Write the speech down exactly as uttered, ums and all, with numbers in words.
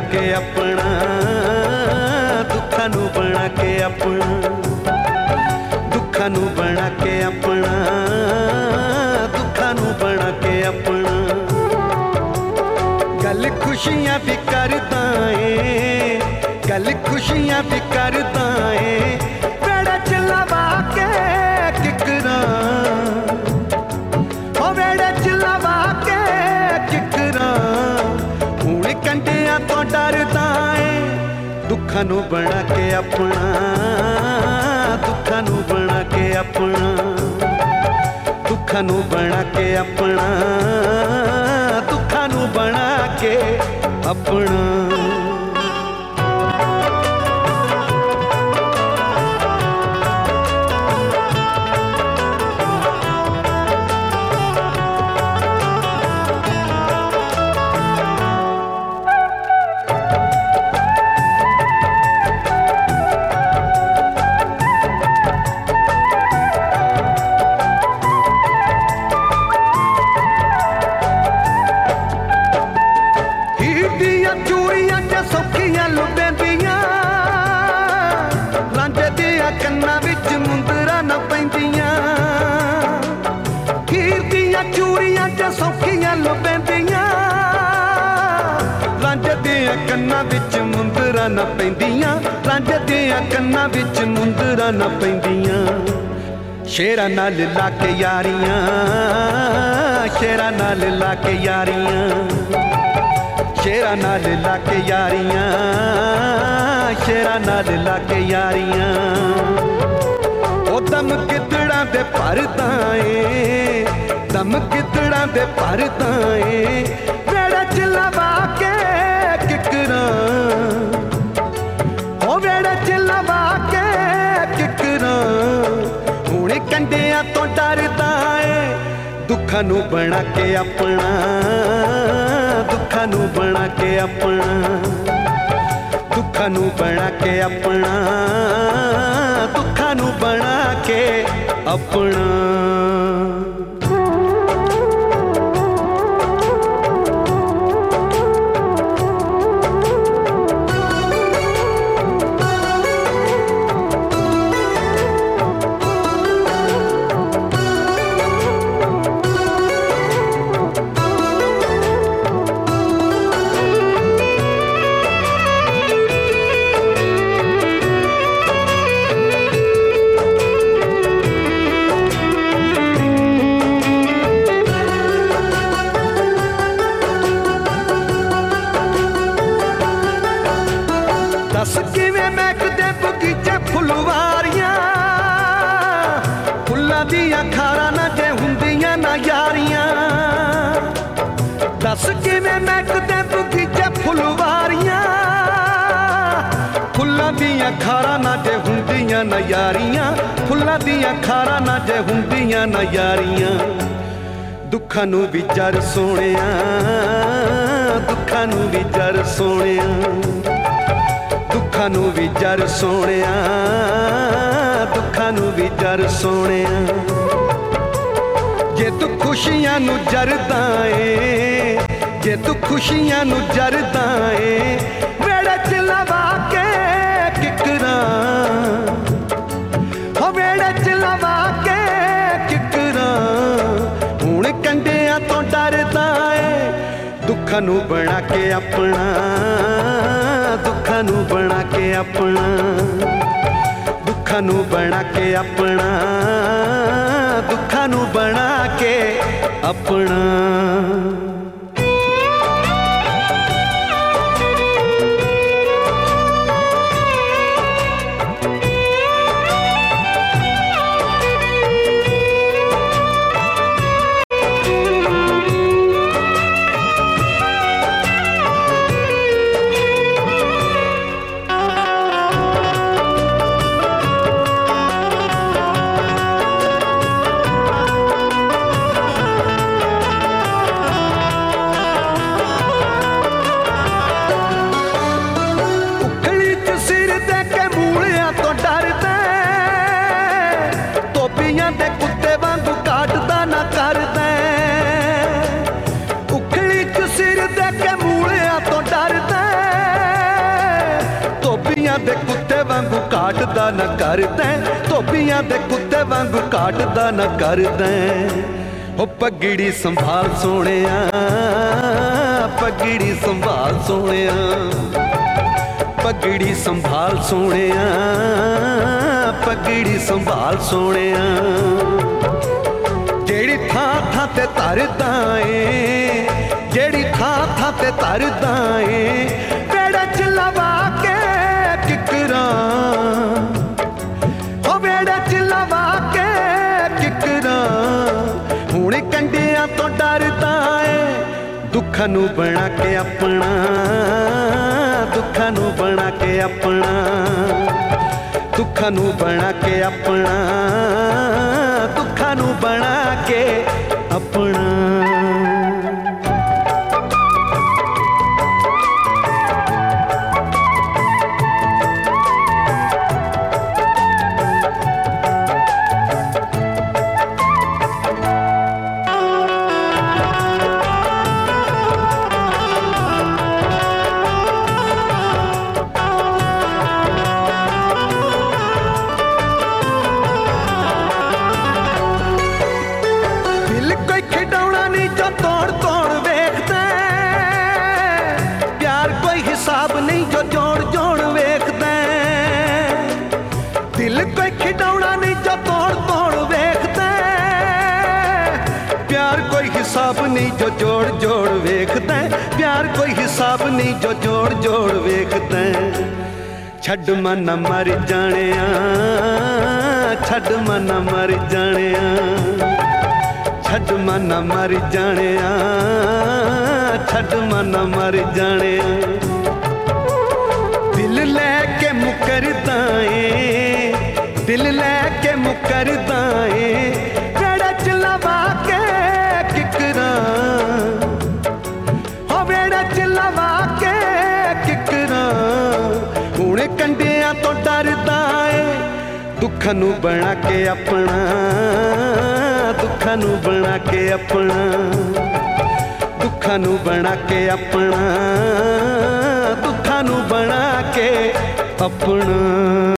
के अपना, दुखां नू बना के अपना, दुखां नू बना के अपना, दुखां नू बना के अपना। गल खुशियां भी करदा ए, गल खुशियां भी करदा ए, वेड़े च लवा के किकरां, ओ वेड़े च लवा के किकरां, हुण कंडियां तो डरदा ए। दुखां नू बना के अपना, दुखां नू बना के अपना, दुखां नू बना के अपना, दुखां नू बना के अपना। चूड़ियां च सौखियां लुबेंदियां, लांजे दियां कन्नां विच मुंदरां न पैंदियां। हीर दियां चूड़ियां च सौखियां लुबेंदियां, लांजे दियां कन्नां विच मुंदरां न पैंदियां, लांजे दियां कन्नां विच मुंदरां न पैंदियां। शेरां नाल ला के यारियां, शेरां नाल ला के यारियां, शेरां नाल ला के यारियां, शेरां नाल ला के यारियां। ओ दम गिदड़ां दे भरदा ए, दम गिदड़ां दे भरदा ए, वेड़े च लवा के किकरां, ओ वेड़े च लवा के किकरां, हुण कंडियां तो डरदा ए। दुखां नू बना के अपना, दुखां नू बना के अपना, दुखां नू बना के अपना, दुखां नू बना के अपना। दस किवें महकदे बगीचे फुलवारियां, फुल्लां दियां खारां ना जे हुंदियां ना यारियां। दस किवें महकदे बगीचे फुलवारियां, फुल्लां दियां खारां ना जे हुंदियां ना यारियां, फुल्लां दियां खारां ना जे हुंदियां ना यारियां। दुखां नू भी जर सोहणिया, दुखां नू भी जर सोहणिया, दुखां नू भी जर सोहणिया, दुखां नू भी जर सोहणिया। जे तू खुशियां नू जरदा ए, जे तू खुशियां नू जरदा ए, वेड़े च लवा के किकरां, हो वेड़े च लवा के किकरां, हुण कंडियां तो डरदा ए। दुखां नू बना के अपना, दुखां नू बना के अपना, दुखां नू बना के अपना, दुखां नू बना के अपना। वांगू काटदा न करदै, धोबियां दे कुत्ते वांगू काटदा न करदै। ओ पगड़ी संभाल सोहणिया, पगड़ी संभाल सोहणिया, पगड़ी संभाल सोहणिया, पगड़ी संभाल सोहणिया। जेड़ी थां थां ते तरदा ए, जेड़ी थां थां ते तरदा ए, वेड़े च लवा के किकरां, ओ वेड़े च लवा के किकरां। हुण कंडियां तो डरदा ए, दुखां नूं बना के अपना, दुखां नूं बना के अपना, दुखां नूं बना के अपना, दुखां नूं बना के अपना। हिसाब नहीं जो जोड़ जोड़ वेखदा, दिल कोई खिडौना नहीं जो तोड़ तोड़ वेखदा। प्यार कोई हिसाब नहीं जो जोड़ जोड़ वेखदा, प्यार कोई हिसाब नहीं जो जोड़ जोड़ वेखदा। छड्ड मन मर जाणिया, छड्ड मन मर जाणिया, छड्ड मन मर जाणिया, छड्ड मन मर जाणिया। दिल लैके मुकरदा ए, दिल लैके मुकरदा ए, वेड़े च लवा के किकरां, हो वेड़े च लवा के किकरां। हुण कंडियां तो डरदा ए, दुखां नूं बना के अपना, दुखां नूं बना के अपना, दुखां नूं बना के अपना, दुखां नूं बना के अपना।